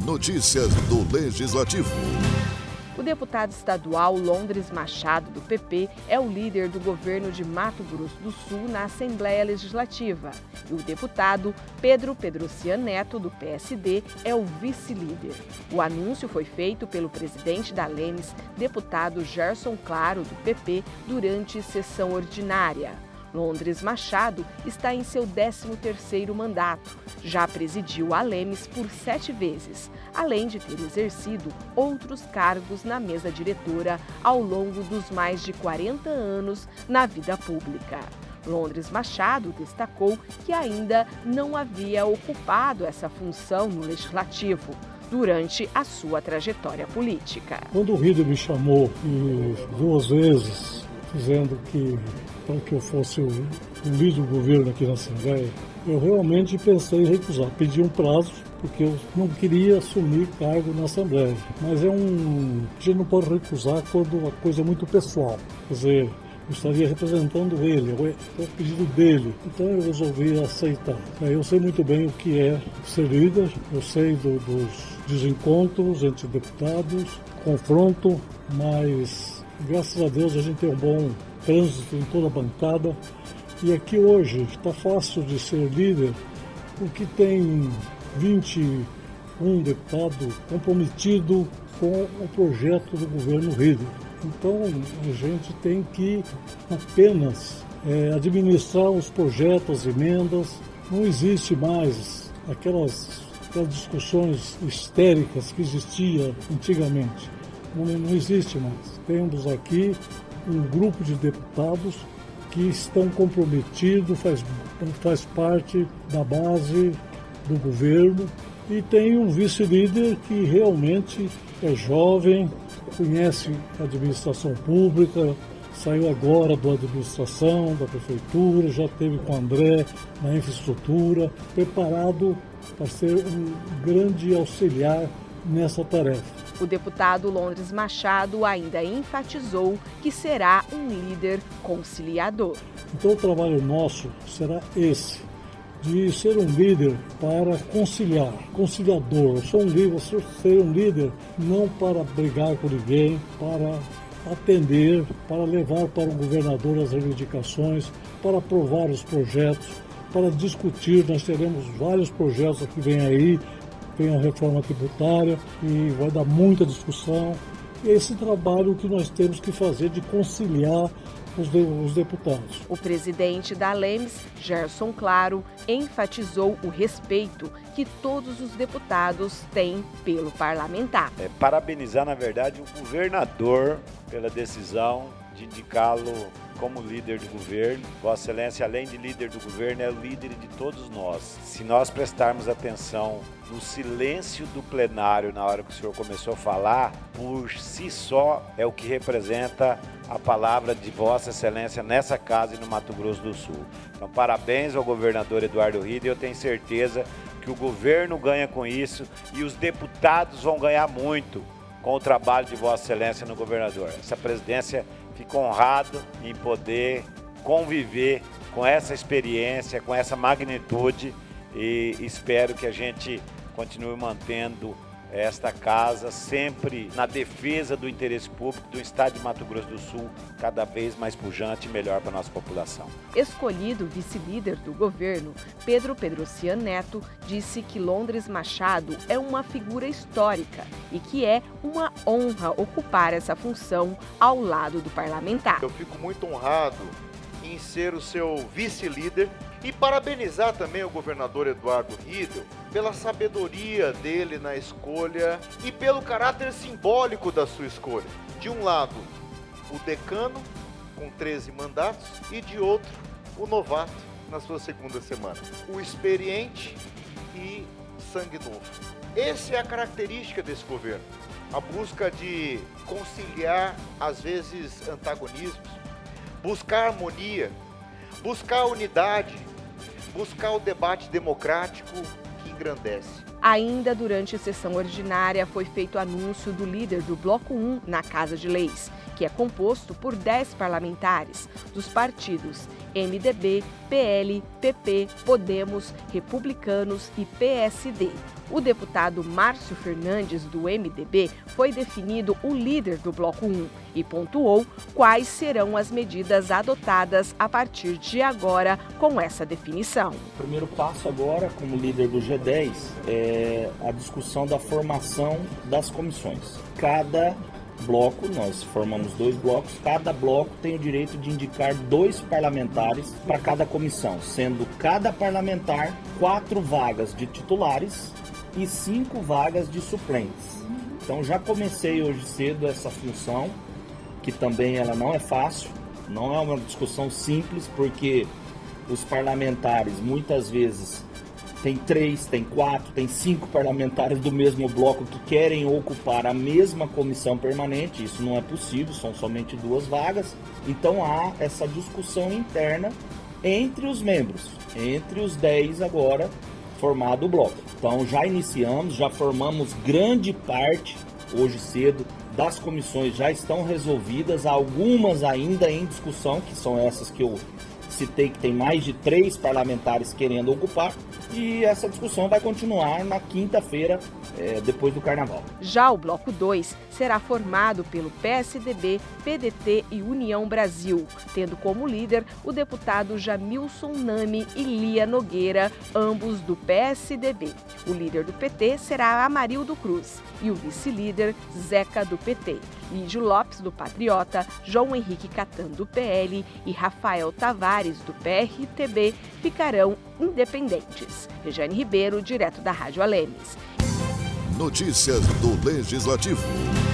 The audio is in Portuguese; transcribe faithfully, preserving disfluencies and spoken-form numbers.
Notícias do Legislativo. O deputado estadual Londres Machado, do P P, é o líder do governo de Mato Grosso do Sul na Assembleia Legislativa. E o deputado Pedro Pedrocian Neto, do P S D, é o vice-líder. O anúncio foi feito pelo presidente da Lemes, deputado Gerson Claro, do P P, durante sessão ordinária. Londres Machado está em seu décimo terceiro mandato. Já presidiu a Lemes por sete vezes, além de ter exercido outros cargos na mesa diretora ao longo dos mais de quarenta anos na vida pública. Londres Machado destacou que ainda não havia ocupado essa função no Legislativo durante a sua trajetória política. Quando o Rieder me chamou e duas vezes dizendo que para que eu fosse o, o líder do governo aqui na Assembleia, eu realmente pensei em recusar. Pedi um prazo, porque eu não queria assumir cargo na Assembleia. Mas é um... a gente não pode recusar quando a coisa é muito pessoal. Quer dizer, eu estaria representando ele, é o pedido dele. Então eu resolvi aceitar. Eu sei muito bem o que é ser líder, eu sei do, dos desencontros entre deputados, confronto, mas graças a Deus a gente tem um bom trânsito em toda a bancada. E aqui hoje está fácil de ser líder porque tem vinte e um deputados comprometidos com o projeto do governo Rieder. Então a gente tem que apenas é, administrar os projetos, as emendas. Não existe mais aquelas, aquelas discussões histéricas que existiam antigamente. Não, não existe mais. Temos aqui um grupo de deputados que estão comprometidos, faz, faz parte da base do governo, e tem um vice-líder que realmente é jovem, conhece a administração pública, saiu agora da administração, da prefeitura, já esteve com o André na infraestrutura, preparado para ser um grande auxiliar nessa tarefa. O deputado Londres Machado ainda enfatizou que será um líder conciliador. Então o trabalho nosso será esse, de ser um líder para conciliar, conciliador. Eu sou um líder, eu ser um líder não para brigar com ninguém, para atender, para levar para o governador as reivindicações, para aprovar os projetos, para discutir. Nós teremos vários projetos que vêm aí, tem a reforma tributária e vai dar muita discussão. E esse trabalho que nós temos que fazer de conciliar os, de, os deputados. O presidente da Lemes, Gerson Claro, enfatizou o respeito que todos os deputados têm pelo parlamentar. É, parabenizar, na verdade, o governador pela decisão de indicá-lo como líder do governo. Vossa Excelência, além de líder do governo, é o líder de todos nós. Se nós prestarmos atenção no silêncio do plenário na hora que o senhor começou a falar, por si só é o que representa a palavra de Vossa Excelência nessa casa e no Mato Grosso do Sul. Então, parabéns ao governador Eduardo Rieder. Eu tenho certeza que o governo ganha com isso e os deputados vão ganhar muito com o trabalho de Vossa Excelência no governador. Essa presidência fica honrado em poder conviver com essa experiência, com essa magnitude, e espero que a gente continue mantendo esta casa sempre na defesa do interesse público do estado de Mato Grosso do Sul, cada vez mais pujante e melhor para a nossa população. Escolhido vice-líder do governo, Pedro Pedrocian Neto disse que Londres Machado é uma figura histórica e que é uma honra ocupar essa função ao lado do parlamentar. Eu fico muito honrado em ser o seu vice-líder e parabenizar também o governador Eduardo Rieder pela sabedoria dele na escolha e pelo caráter simbólico da sua escolha. De um lado, o decano, com treze mandatos, e de outro, o novato, na sua segunda semana. O experiente e sangue novo. Essa é a característica desse governo. A busca de conciliar, às vezes, antagonismos, buscar harmonia, buscar unidade, buscar o debate democrático que engrandece. Ainda durante a sessão ordinária foi feito anúncio do líder do Bloco um na Casa de Leis, que é composto por dez parlamentares dos partidos M D B, P L, P P, Podemos, Republicanos e P S D. O deputado Márcio Fernandes, do M D B, foi definido o líder do Bloco um e pontuou quais serão as medidas adotadas a partir de agora com essa definição. O primeiro passo agora, como líder do G dez, é a discussão da formação das comissões. Cada bloco, nós formamos dois blocos, cada bloco tem o direito de indicar dois parlamentares para cada comissão, sendo cada parlamentar quatro vagas de titulares e cinco vagas de suplentes. Então já comecei hoje cedo essa função, que também ela não é fácil, não é uma discussão simples, porque os parlamentares muitas vezes tem três, tem quatro, tem cinco parlamentares do mesmo bloco que querem ocupar a mesma comissão permanente. Isso não é possível, são somente duas vagas. Então há essa discussão interna entre os membros, entre os dez agora formado o bloco. Então já iniciamos, já formamos grande parte, hoje cedo, das comissões já estão resolvidas, algumas ainda em discussão, que são essas que eu citei, que tem mais de três parlamentares querendo ocupar, e essa discussão vai continuar na quinta-feira, é, depois do Carnaval. Já o Bloco dois será formado pelo P S D B, P D T e União Brasil, tendo como líder o deputado Jamilson Nami e Lia Nogueira, ambos do P S D B. O líder do P T será Amarildo Cruz e o vice-líder Zeca do P T. Lídio Lopes, do Patriota, João Henrique Catan, do P L e Rafael Tavares, do P R T B, ficarão independentes. Regiane Ribeiro, direto da Rádio Alemes. Notícias do Legislativo.